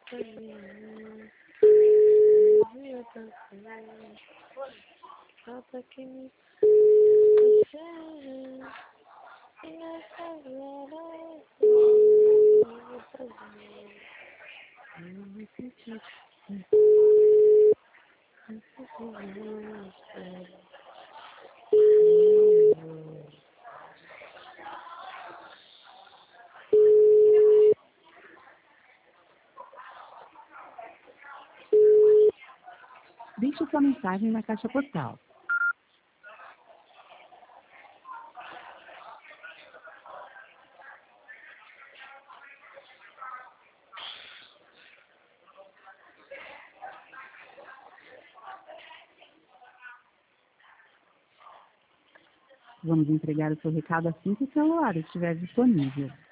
Falta que me e nessa glória eu me senti Deixe sua mensagem na caixa postal. Vamos entregar o seu recado assim que o celular estiver disponível.